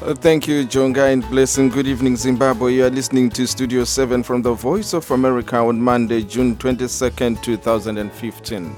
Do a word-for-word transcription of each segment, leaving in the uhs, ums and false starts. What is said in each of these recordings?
Uh, Thank you, Jonga, and blessing. Good evening, Zimbabwe. You are listening to Studio seven from the Voice of America on Monday, June twenty-second, two thousand fifteen.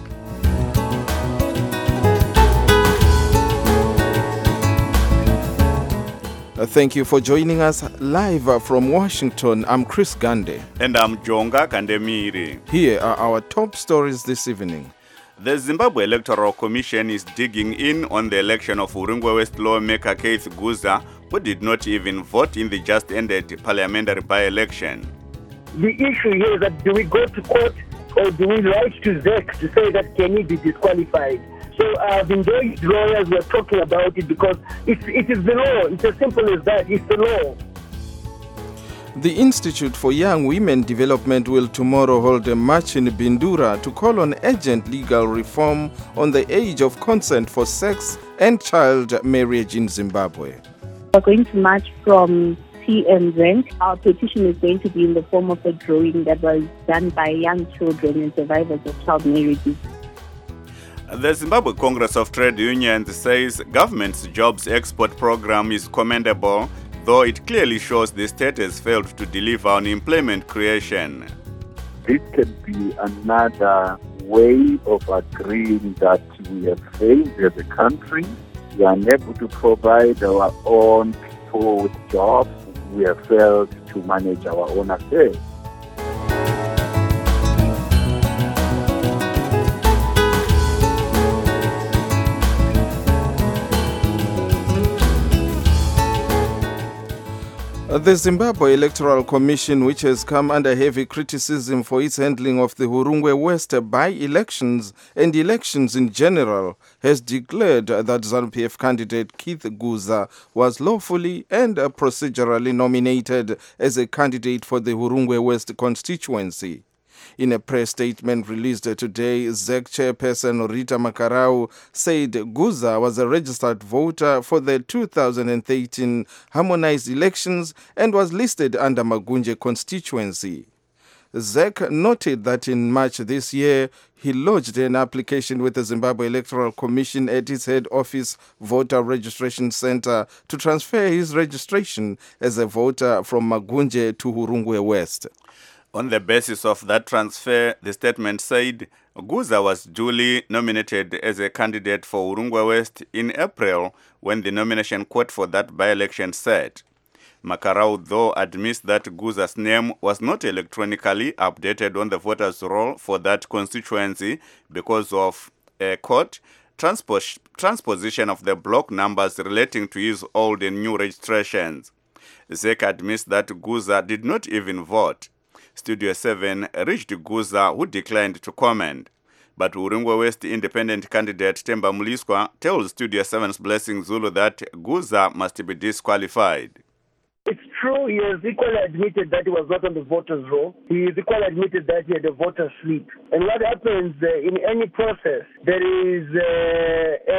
Uh, Thank you for joining us live uh, from Washington. I'm Chris Gande. And I'm Jonga Kandemiri. Here are our top stories this evening. The Zimbabwe Electoral Commission is digging in on the election of Urungwe West lawmaker Keith Guza, who did not even vote in the just-ended parliamentary by-election. The issue here is that do we go to court or do we write to Z E C to say that can he be disqualified? So I've engaged lawyers who are talking about it because it's, it is the law. It's as simple as that. It's the law. The Institute for Young Women Development will tomorrow hold a march in Bindura to call on urgent legal reform on the age of consent for sex and child marriage in Zimbabwe. We're going to march from T M Z. Our petition is going to be in the form of a drawing that was done by young children and survivors of child marriages. The Zimbabwe Congress of Trade Unions says government's jobs export program is commendable, though it clearly shows the state has failed to deliver on employment creation. This can be another way of agreeing that we have failed as a country. We are unable to provide our own people with jobs. We have failed to manage our own affairs. The Zimbabwe Electoral Commission, which has come under heavy criticism for its handling of the Urungwe West by-elections and elections in general, has declared that ZANU-P F candidate Keith Guza was lawfully and procedurally nominated as a candidate for the Urungwe West constituency. In a press statement released today, Z E C chairperson Rita Makarau said Guza was a registered voter for the two thousand thirteen harmonized elections and was listed under Magunje constituency. Z E C noted that in March this year, he lodged an application with the Zimbabwe Electoral Commission at its head office voter registration center to transfer his registration as a voter from Magunje to Urungwe West. On the basis of that transfer, the statement said Guza was duly nominated as a candidate for Urungwe West in April when the nomination court for that by-election set. Makarau, though, admits that Guza's name was not electronically updated on the voters' roll for that constituency because of a court transpos- transposition of the block numbers relating to his old and new registrations. Z E C admits that Guza did not even vote. Studio seven reached Guza, who declined to comment. But Urungwe West independent candidate Temba Muliswa tells Studio seven's Blessing Zulu that Guza must be disqualified. It's true, he has equally admitted that he was not on the voters' roll. He has equally admitted that he had a voter slip. And what happens uh, in any process, there is uh, a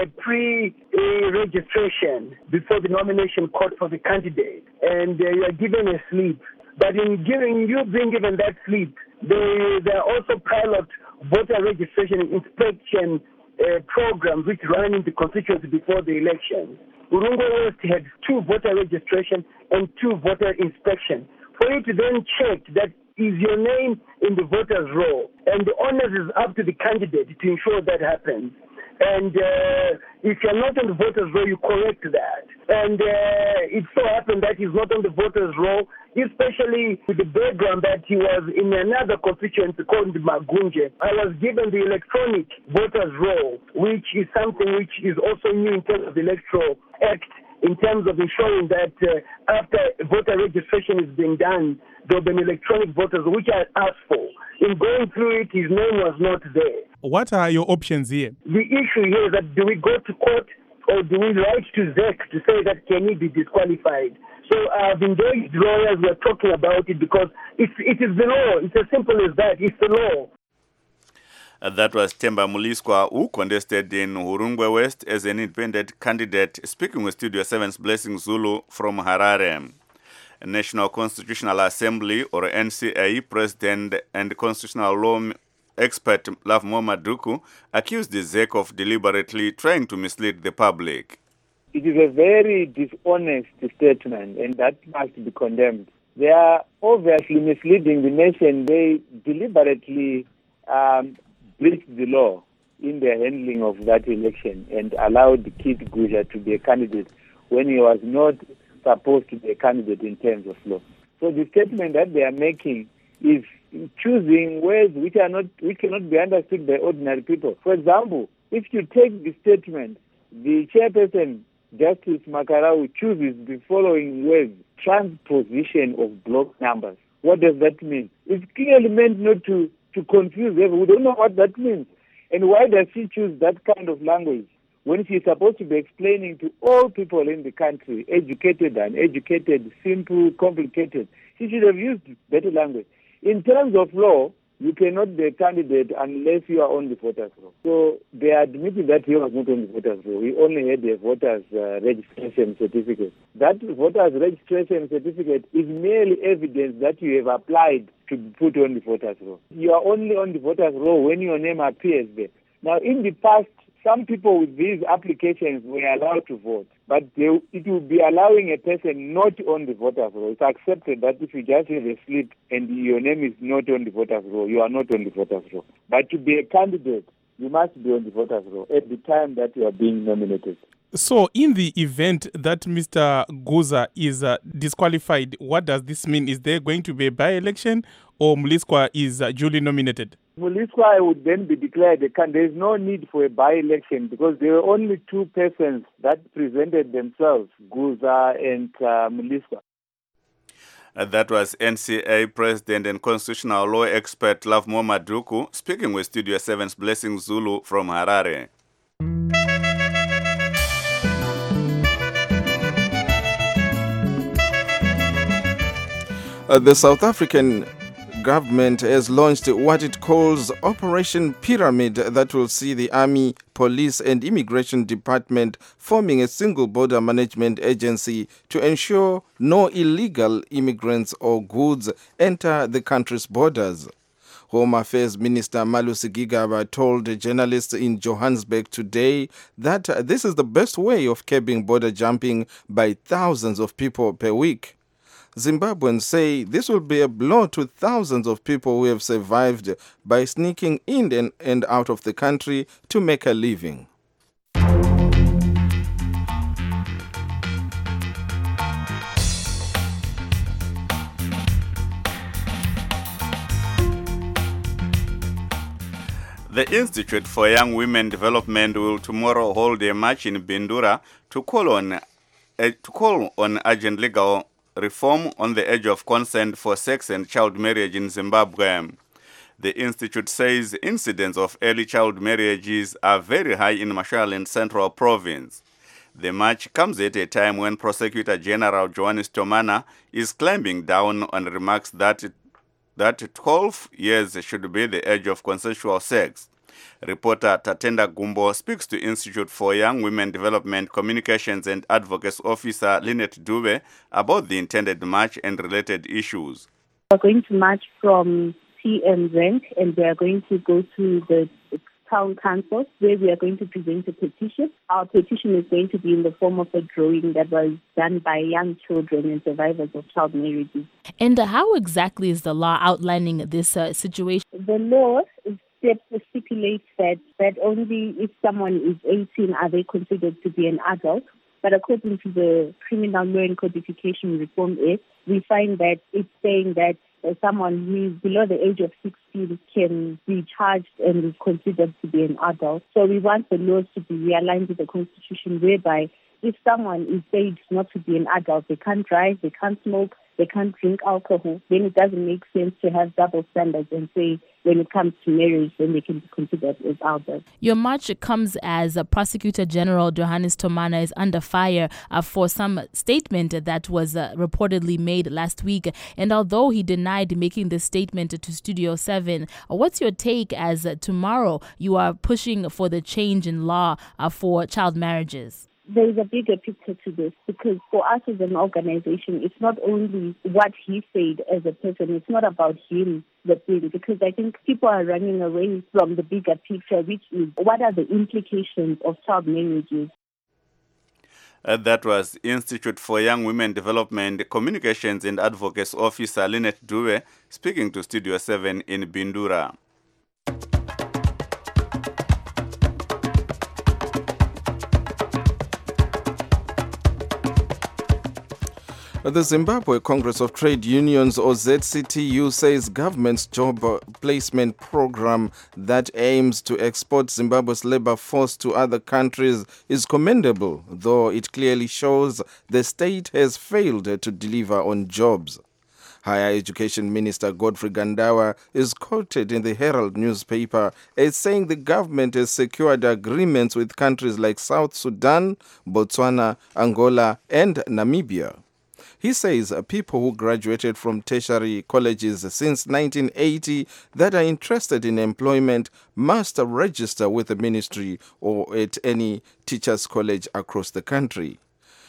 pre-registration before the nomination court for the candidate, and uh, you are given a slip. But in giving you being given that slip, they, there are also pilot voter registration and inspection uh, programs which run in the constituency before the election. Urungwe West had two voter registration and two voter inspection. For you to then check that is your name in the voters' roll, and the onus is up to the candidate to ensure that happens. And uh, if you're not on the voters' roll, you correct that. And uh, it so happened that he's not on the voters' roll, especially with the background that he was in another constituency called Magunje. I was given the electronic voters' roll, which is something which is also new in terms of the Electoral Act, in terms of ensuring that uh, after voter registration is being done, there will be an electronic voters, which I asked for. In going through it, his name was not there. What are your options here? The issue here is that do we go to court or do we write to Z E C to say that can he be disqualified? So I've engaged lawyers who are talking about it because it's, it is the law. It's as simple as that. It's the law. Uh, that was Temba Muliswa, who contested in Urungwe West as an independent candidate, speaking with Studio seven's Blessing Zulu from Harare. National Constitutional Assembly, or N C A, President and Constitutional Law expert Lovemore Maduku accused the Z E C of deliberately trying to mislead the public. It is a very dishonest statement, and that must be condemned. They are obviously misleading the nation. They deliberately um, breached the law in their handling of that election and allowed Kit Guza to be a candidate when he was not supposed to be a candidate in terms of law. So the statement that they are making is choosing words which are not, which cannot be understood by ordinary people. For example, if you take the statement, the chairperson, Justice Makarau, chooses the following words: transposition of block numbers. What does that mean? It's clearly meant not to, to confuse everyone. We don't know what that means. And why does she choose that kind of language when she's supposed to be explaining to all people in the country, educated, uneducated, simple, complicated? She should have used better language. In terms of law, you cannot be a candidate unless you are on the voters' roll. So they admitted that he was not on the voters' roll. He only had a voters' uh, registration certificate. That voters' registration certificate is merely evidence that you have applied to be put on the voters' roll. You are only on the voters' roll when your name appears there. Now, in the past, some people with these applications were allowed to vote, but they, it will be allowing a person not on the voters' roll. It's accepted that if you just have a slip and your name is not on the voters' roll, you are not on the voters' roll. But to be a candidate, you must be on the voters' roll at the time that you are being nominated. So, in the event that Mister Guza is uh, disqualified, what does this mean? Is there going to be a by-election, or Mliswa is uh, duly nominated? Mliswa would then be declared a candidate. There is no need for a by-election because there were only two persons that presented themselves, Guza and uh, Mliswa. Uh, that was N C A President and Constitutional Law Expert Lovemore Maduku speaking with Studio seven's Blessing Zulu from Harare. Uh, the South African government has launched what it calls Operation Pyramid that will see the Army, Police and Immigration Department forming a single border management agency to ensure no illegal immigrants or goods enter the country's borders. Home Affairs Minister Malusi Gigaba told journalists in Johannesburg today that this is the best way of curbing border jumping by thousands of people per week. Zimbabweans say this will be a blow to thousands of people who have survived by sneaking in and, and out of the country to make a living. The Institute for Young Women Development will tomorrow hold a march in Bindura to call on, uh, to call on urgent legal reform on the age of consent for sex and child marriage in Zimbabwe. The institute says incidents of early child marriages are very high in Mashonaland Central Province. The march comes at a time when Prosecutor General Johannes Tomana is clamping down on remarks that, that twelve years should be the age of consensual sex. Reporter Tatenda Gumbo speaks to Institute for Young Women Development Communications and Advocacy Officer Lynette Dube about the intended march and related issues. We are going to march from T M Rank and we are going to go to the town council where we are going to present a petition. Our petition is going to be in the form of a drawing that was done by young children and survivors of child marriages. And how exactly is the law outlining this uh, situation? The law is stipulates that, that only if someone is eighteen are they considered to be an adult. But according to the Criminal Law and Codification Reform Act, we find that it's saying that uh, someone who is below the age of sixteen can be charged and is considered to be an adult. So we want the laws to be realigned with the Constitution, whereby if someone is said not to be an adult, they can't drive, they can't smoke, they can't drink alcohol, then it doesn't make sense to have double standards and say when it comes to marriage, then they can be considered as adults. Your march comes as uh, Prosecutor General Johannes Tomana is under fire uh, for some statement that was uh, reportedly made last week. And although he denied making this statement to Studio seven, uh, what's your take as uh, tomorrow you are pushing for the change in law uh, for child marriages? There is a bigger picture to this because for us as an organization, it's not only what he said as a person, it's not about him, the thing, because I think people are running away from the bigger picture, which is what are the implications of child marriages. Uh, that was Institute for Young Women Development Communications and Advocacy Officer Lynette Dube speaking to Studio seven in Bindura. The Zimbabwe Congress of Trade Unions, or Z C T U, says government's job placement program that aims to export Zimbabwe's labor force to other countries is commendable, though it clearly shows the state has failed to deliver on jobs. Higher Education Minister Godfrey Gandawa is quoted in the Herald newspaper as saying the government has secured agreements with countries like South Sudan, Botswana, Angola, and Namibia. He says people who graduated from tertiary colleges since nineteen eighty that are interested in employment must register with the ministry or at any teachers' college across the country.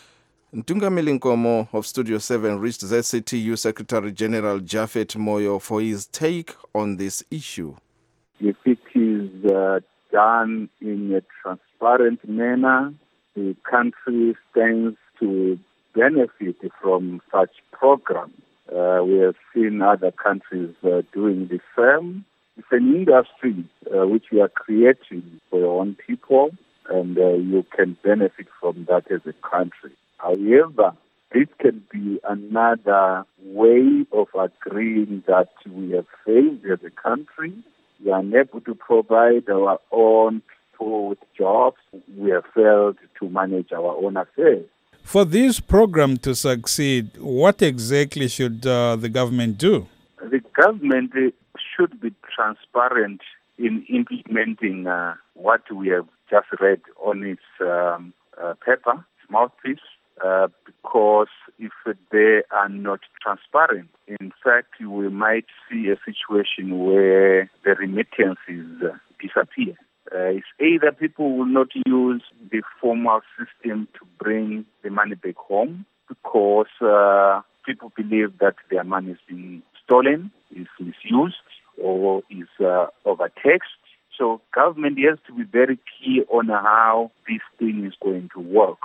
Ntungamili Nkomo of Studio seven reached Z C T U Secretary General Japhet Moyo for his take on this issue. If it is uh, done in a transparent manner, the country stands to benefit from such programs. Uh, we have seen other countries uh, doing the same. It's an industry uh, which you are creating for your own people, and uh, you can benefit from that as a country. However, this can be another way of agreeing that we have failed as a country. We are unable to provide our own people with jobs. We have failed to manage our own affairs. For this program to succeed, what exactly should uh, the government do? The government should be transparent in implementing uh, what we have just read on its um, uh, paper, its mouthpiece, uh, because if they are not transparent, in fact, we might see a situation where the remittances uh, disappear. Uh, it's either people will not use the formal system to bring the money back home because uh, people believe that their money is being stolen, is misused, or is uh, overtaxed. So government has to be very key on how this thing is going to work.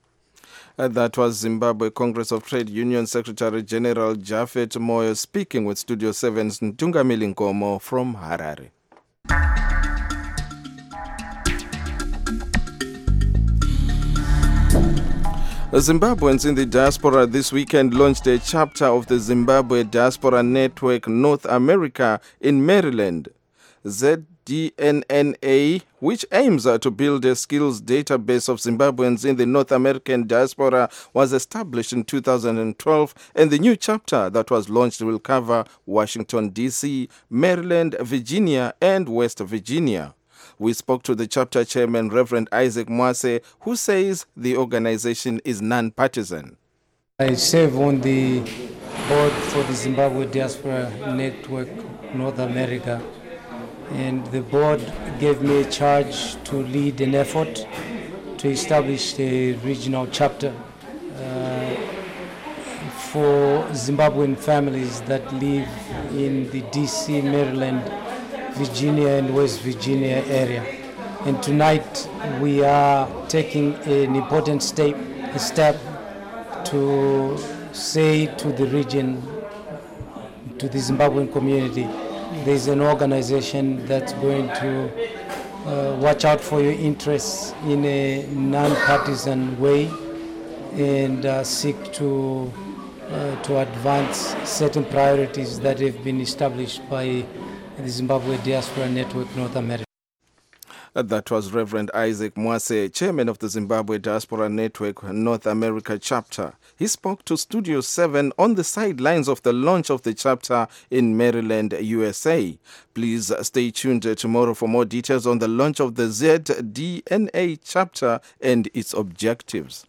Uh, that was Zimbabwe Congress of Trade Union Secretary General Japhet Moyo speaking with Studio seven's Ntungamili Nkomo from Harare. Zimbabweans in the diaspora this weekend launched a chapter of the Zimbabwe Diaspora Network North America in Maryland. Z D N N A, which aims to build a skills database of Zimbabweans in the North American diaspora, was established in two thousand twelve, and the new chapter that was launched will cover Washington, D C, Maryland, Virginia, and West Virginia. We spoke to the chapter chairman, Reverend Isaac Mwase, who says the organization is non-partisan. I serve on the board for the Zimbabwe Diaspora Network North America, and the board gave me a charge to lead an effort to establish a regional chapter uh, for Zimbabwean families that live in the D C, Maryland, Virginia and West Virginia area. And tonight we are taking an important step, a step to say to the region, to the Zimbabwean community, there's an organization that's going to uh, watch out for your interests in a non-partisan way and uh, seek to, uh, to advance certain priorities that have been established by the Zimbabwe Diaspora Network North America. That was Reverend Isaac Mwase, chairman of the Zimbabwe Diaspora Network North America chapter. He spoke to Studio seven on the sidelines of the launch of the chapter in Maryland, U S A. Please stay tuned tomorrow for more details on the launch of the Z D N A chapter and its objectives.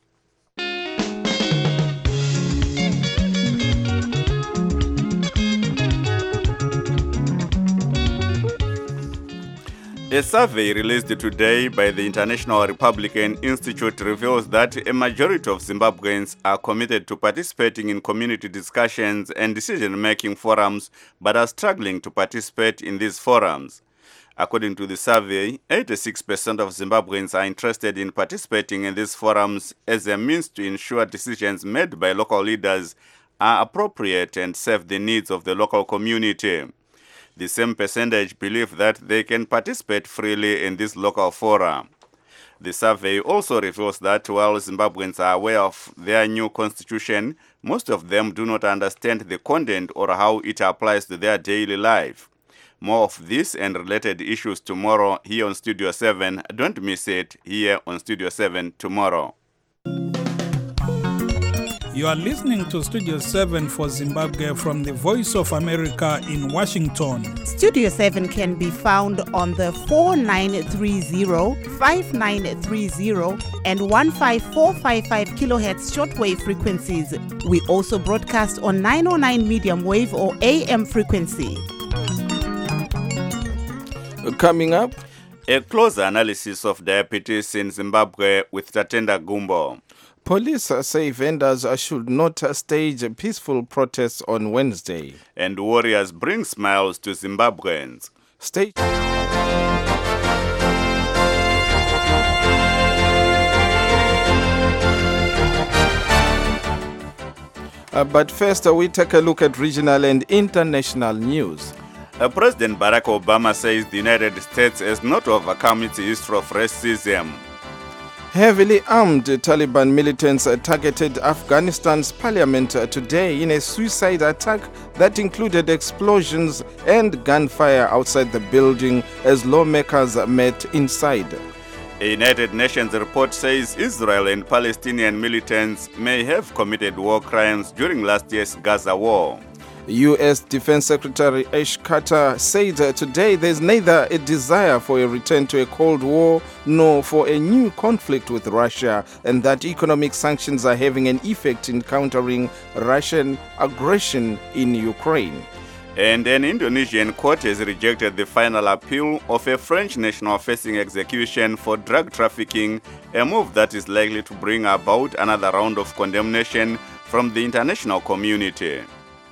A survey released today by the International Republican Institute reveals that a majority of Zimbabweans are committed to participating in community discussions and decision-making forums, but are struggling to participate in these forums. According to the survey, eighty-six percent of Zimbabweans are interested in participating in these forums as a means to ensure decisions made by local leaders are appropriate and serve the needs of the local community. The same percentage believe that they can participate freely in this local fora. The survey also reveals that while Zimbabweans are aware of their new constitution, most of them do not understand the content or how it applies to their daily life. More of this and related issues tomorrow here on Studio seven. Don't miss it here on Studio seven tomorrow. You are listening to Studio seven for Zimbabwe from the Voice of America in Washington. Studio seven can be found on the four nine three zero, five nine three zero and one five four five five kilohertz shortwave frequencies. We also broadcast on nine oh nine medium wave or A M frequency. Coming up, a closer analysis of diabetes in Zimbabwe with Tatenda Gumbo. Police say vendors should not stage peaceful protests on Wednesday. And warriors bring smiles to Zimbabweans. Stay. Uh, but first, uh, we take a look at regional and international news. Uh, President Barack Obama says the United States has not overcome its history of racism. Heavily armed Taliban militants targeted Afghanistan's parliament today in a suicide attack that included explosions and gunfire outside the building as lawmakers met inside. A United Nations report says Israel and Palestinian militants may have committed war crimes during last year's Gaza war. U S Defense Secretary Ash Carter said today there's neither a desire for a return to a Cold War nor for a new conflict with Russia, and that economic sanctions are having an effect in countering Russian aggression in Ukraine. And an Indonesian court has rejected the final appeal of a French national facing execution for drug trafficking, a move that is likely to bring about another round of condemnation from the international community.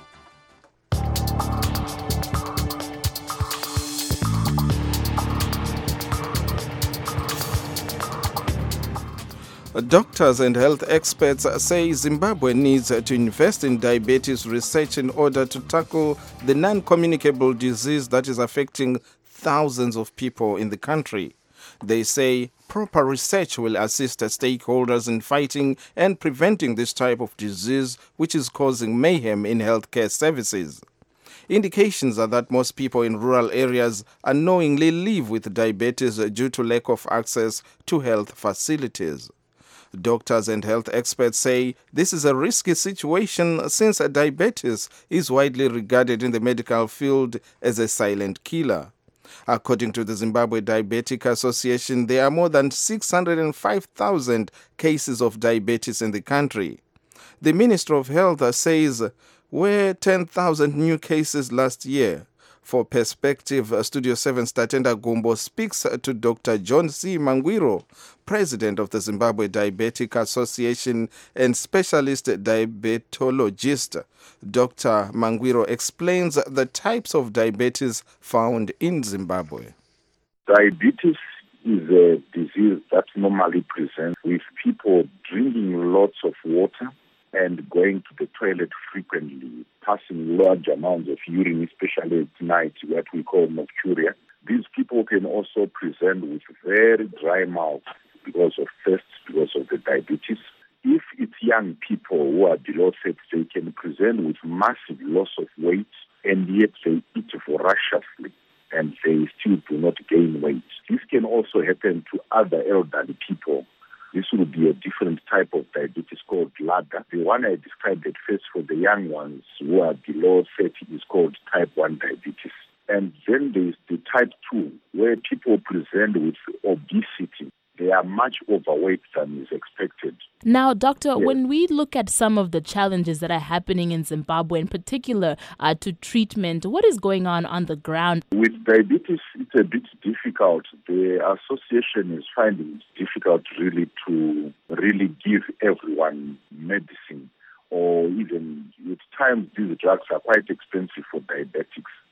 Doctors and health experts say Zimbabwe needs to invest in diabetes research in order to tackle the non-communicable disease that is affecting thousands of people in the country. They say proper research will assist stakeholders in fighting and preventing this type of disease, which is causing mayhem in healthcare services. Indications are that most people in rural areas unknowingly live with diabetes due to lack of access to health facilities. Doctors and health experts say this is a risky situation since diabetes is widely regarded in the medical field as a silent killer. According to the Zimbabwe Diabetic Association, there are more than six hundred five thousand cases of diabetes in the country. The Minister of Health says were ten thousand new cases last year. For perspective, Studio seven's Tatenda Gumbo speaks to Doctor John C. Mangwiro, President of the Zimbabwe Diabetic Association and specialist diabetologist. Doctor Mangwiro explains the types of diabetes found in Zimbabwe. Diabetes is a disease that normally presents with people drinking lots of water and going to the toilet frequently, passing large amounts of urine, especially at night, what we call nocturia. These people can also present with very dry mouth because of thirst, because of the diabetes. If it's young people who are below thirty, they can present with massive loss of weight, and yet they eat voraciously, and they still do not gain weight. This can also happen to other elderly people. This will be a different type of diabetes called LADA. The one I described at first for the young ones who are below thirty is called type one diabetes. And then there's the type two, where people present with obesity. They are much overweight than is expected. Now, Doctor, Yes. when we look at some of the challenges that are happening in Zimbabwe, in particular uh, to treatment, what is going on on the ground? With diabetes, it's a bit difficult. The association is finding it difficult really to really give everyone medicine, or even at times these drugs are quite expensive for diabetics.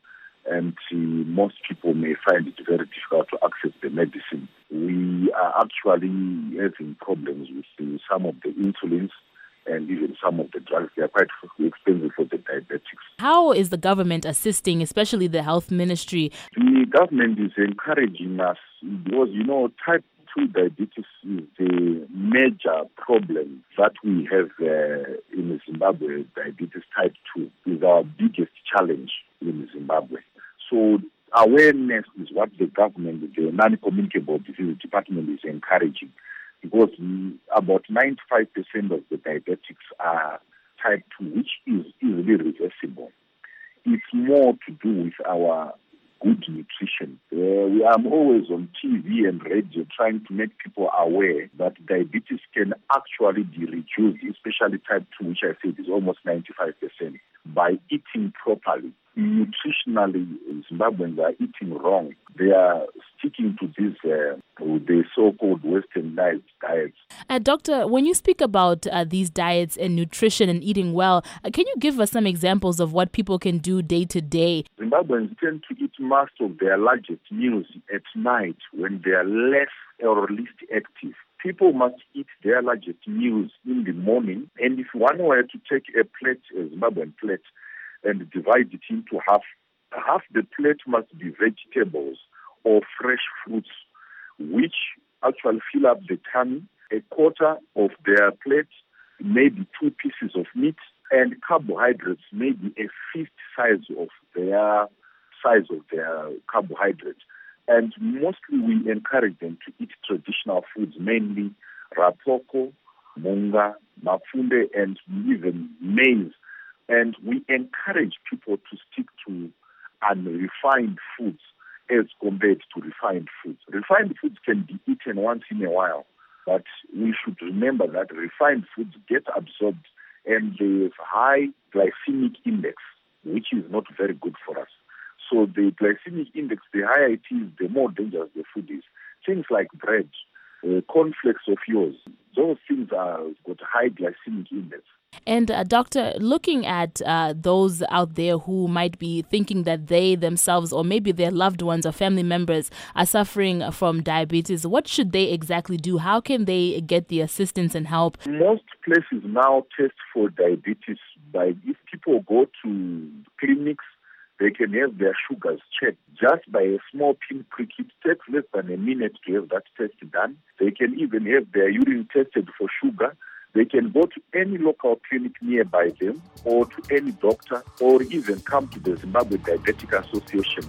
and uh, most people may find it very difficult to access the medicine. We are actually having problems with uh, some of the insulins and even some of the drugs. They are quite expensive for the diabetics. How is the government assisting, especially the health ministry? The government is encouraging us because, you know, type two diabetes is the major problem that we have uh, in Zimbabwe. Diabetes type two is our biggest challenge in Zimbabwe. So awareness is what the government, the non-communicable disease department is encouraging, because about ninety-five percent of the diabetics are type two, which is easily reversible. It's more to do with our good nutrition. Uh, we are always on T V and radio trying to make people aware that diabetes can actually be reduced, especially type two, which I said is almost ninety-five percent, by eating properly. Nutritionally, Zimbabweans are eating wrong. They are sticking to these uh, the so-called westernized diets. Uh, doctor, when you speak about uh, these diets and nutrition and eating well, uh, can you give us some examples of what people can do day to day? Zimbabweans tend to eat most of their largest meals at night when they are less or least active. People must eat their largest meals in the morning, and if one were to take a plate, a Zimbabwean plate, and divide it into half, half the plate must be vegetables or fresh fruits, which actually fill up the tummy. A quarter of their plate, maybe two pieces of meat, and carbohydrates, maybe a fifth size of their size of their carbohydrates. And mostly we encourage them to eat traditional foods, mainly rapoko, munga, mafunde, and even maize. And we encourage people to stick to unrefined foods as compared to refined foods. Refined foods can be eaten once in a while, but we should remember that refined foods get absorbed and they have high glycemic index, which is not very good for us. So the glycemic index, the higher it is, the more dangerous the food is. Things like bread, uh, cornflakes of yours, those things are got high glycemic index. And uh, doctor, looking at uh, those out there who might be thinking that they themselves or maybe their loved ones or family members are suffering from diabetes, what should they exactly do? How can they get the assistance and help? Most places now test for diabetes by, if people go to clinics, they can have their sugars checked just by a small pinprick. It takes less than a minute to have that test done. They can even have their urine tested for sugar. They can go to any local clinic nearby them or to any doctor or even come to the Zimbabwe Diabetic Association.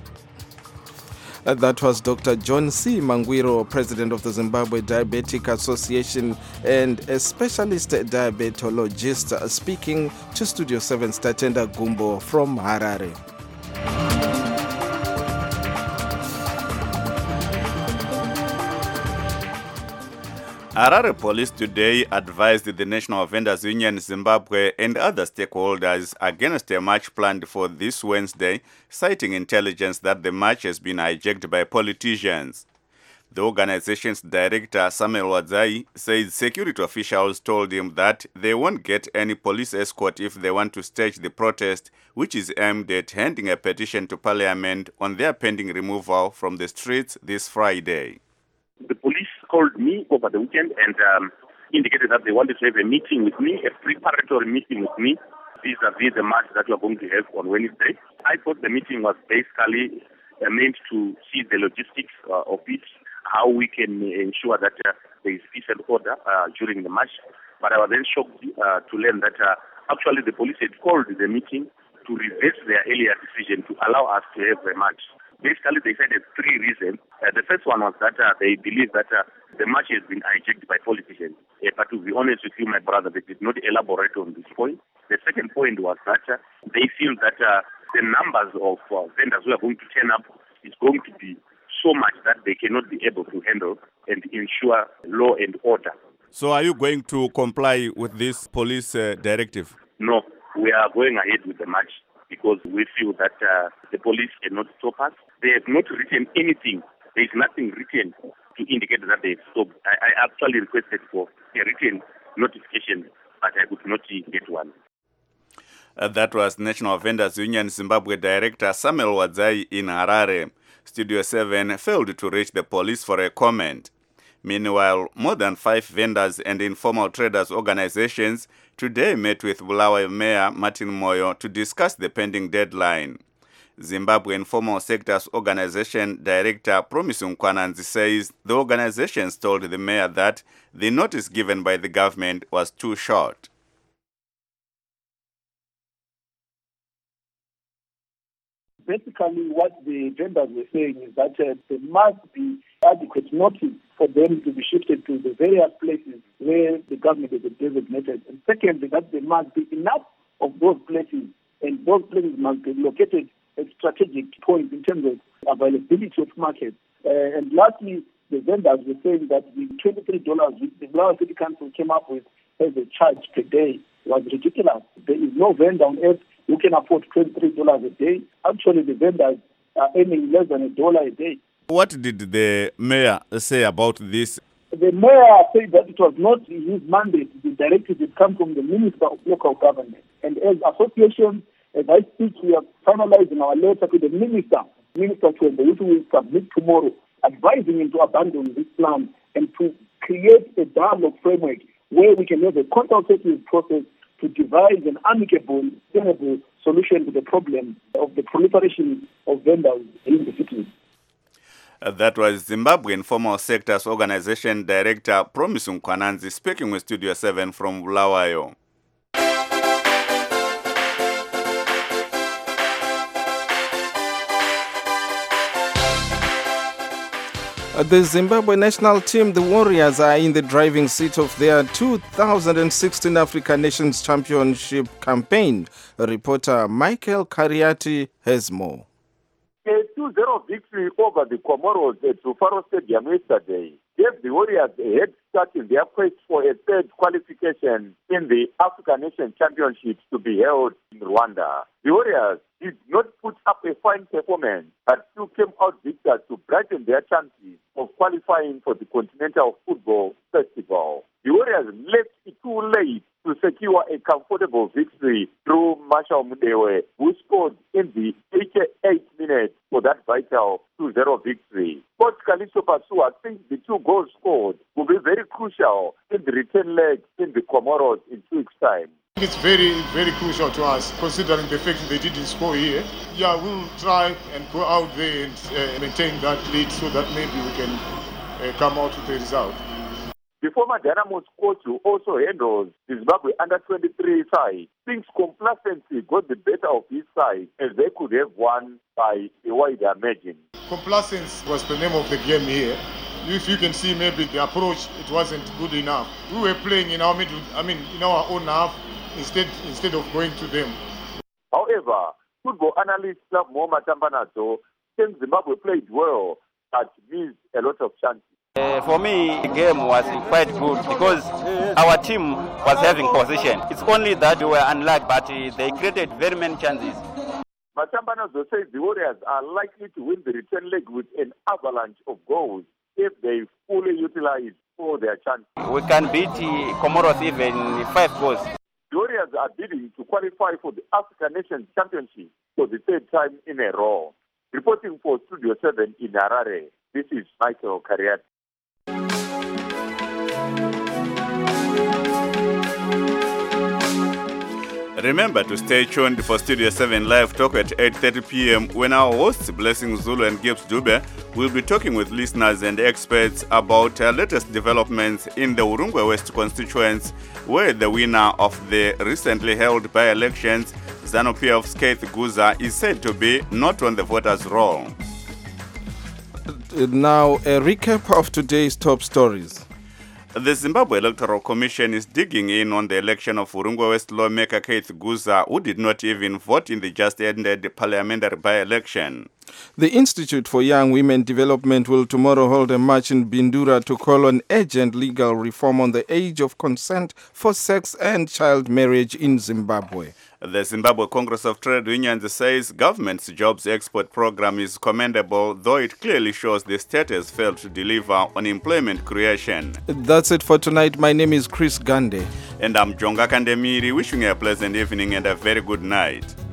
Uh, that was Doctor John C. Mangwiro, President of the Zimbabwe Diabetic Association and a specialist diabetologist, uh, speaking to Studio seven Statenda Gumbo from Harare. Harare police today advised the National Vendors Union Zimbabwe and other stakeholders against a march planned for this Wednesday, citing intelligence that the march has been hijacked by politicians. The organization's director, Samuel Wadzai, says security officials told him that they won't get any police escort if they want to stage the protest, which is aimed at handing a petition to Parliament on their pending removal from the streets this Friday. The police called me over the weekend and um, indicated that they wanted to have a meeting with me, a preparatory meeting with me, vis-a-vis the march that we are going to have on Wednesday. I thought the meeting was basically uh, meant to see the logistics uh, of it, how we can ensure that uh, there is peace and order uh, during the march. But I was then shocked uh, to learn that uh, actually the police had called the meeting to reverse their earlier decision to allow us to have a march. Basically, they said three reasons. Uh, the first one was that uh, they believe that uh, the march has been hijacked by politicians. Uh, but to be honest with you, my brother, they did not elaborate on this point. The second point was that uh, they feel that uh, the numbers of uh, vendors who are going to turn up is going to be so much that they cannot be able to handle and ensure law and order. So are you going to comply with this police uh, directive? No, we are going ahead with the march because we feel that uh, the police cannot stop us. They have not written anything. There is nothing written to indicate that they have stopped. I, I actually requested for a written notification, but I could not get one. Uh, that was National Vendors Union Zimbabwe Director Samuel Wadzai in Harare. Studio seven failed to reach the police for a comment. Meanwhile, more than five vendors and informal traders organizations today met with Bulawayo Mayor Martin Moyo to discuss the pending deadline. Zimbabwe Informal Sectors Organization Director Promising Kwananzi says the organizations told the mayor that the notice given by the government was too short. Basically, what the vendors were saying is that uh, there must be adequate notice for them to be shifted to the various places where the government is designated. And secondly, that there must be enough of those places, and those places must be located at strategic points in terms of availability of markets. Uh, and lastly, the vendors were saying that the twenty-three dollars which the Bulawayo City Council came up with as a charge per day was ridiculous. There is no vendor on earth who can afford twenty-three dollars a day. Actually, the vendors are earning less than a dollar a day. What did the mayor say about this? The mayor said that it was not his mandate. The directive had come from the Minister of Local Government. And as associations, as I speak, we are finalizing our letter to the Minister, Minister Twende, which we will submit tomorrow, advising him to abandon this plan and to create a dialogue framework where we can have a consultative process to devise an amicable, sustainable solution to the problem of the proliferation of vendors in the city. Uh, that was Zimbabwe Informal Sectors Organization Director Promising Kwananzi speaking with Studio seven from Bulawayo. The Zimbabwe national team, the Warriors, are in the driving seat of their two thousand sixteen African Nations Championship campaign. Reporter Michael Kariati has more. A two zero victory over the Comoros at Rufaro Stadium yesterday gave the Warriors a head start in their quest for a third qualification in the African Nations Championship to be held in Rwanda. The Warriors did not put up a fine performance, but still came out victors to brighten their chances of qualifying for the Continental Football Festival. The Warriors left it too late to secure a comfortable victory through Marshall Mudewe, who scored in the eighty-eighth minute for that vital two zero victory. Coach Kalisto Pasua thinks the two goals scored will be very crucial in the return leg in the Comoros in two weeks' time. It's very, very crucial to us, considering the fact that they didn't score here. Yeah, we'll try and go out there and uh, maintain that lead so that maybe we can uh, come out with a result. The former Dynamo's coach, who also handles the Zimbabwe under twenty-three side, thinks complacency got the better of his side as they could have won by a wider margin. Complacency was the name of the game here. If you can see, maybe the approach, it wasn't good enough. We were playing in our middle, I mean, in our own half, instead instead of going to them. However, football analyst Mo Matambanazo thinks Zimbabwe played well, but missed a lot of chances. Uh, for me, the game was quite good because our team was having possession. It's only that we were unlucky, but uh, they created very many chances. Matambanazo says the Warriors are likely to win the return leg with an avalanche of goals if they fully utilize all their chances. We can beat uh, Comoros even five goals. The Warriors are bidding to qualify for the African Nations Championship for the third time in a row. Reporting for Studio seven in Harare, this is Michael Kariat. Remember to stay tuned for Studio seven Live Talk at eight thirty p.m. when our hosts, Blessing Zulu and Gibbs Dube, will be talking with listeners and experts about uh, latest developments in the Urungwe West constituents, where the winner of the recently held by-elections, ZANU-P F's Keith Guza, is said to be not on the voters' roll. Now, a recap of today's top stories. The Zimbabwe Electoral Commission is digging in on the election of Urungwe West lawmaker Keith Guza, who did not even vote in the just-ended parliamentary by-election. The Institute for Young Women Development will tomorrow hold a march in Bindura to call on urgent legal reform on the age of consent for sex and child marriage in Zimbabwe. The Zimbabwe Congress of Trade Unions says government's jobs export program is commendable, though it clearly shows the state has failed to deliver on employment creation. That's it for tonight. My name is Chris Gande. And I'm Jonga Kandemiri, wishing you a pleasant evening and a very good night.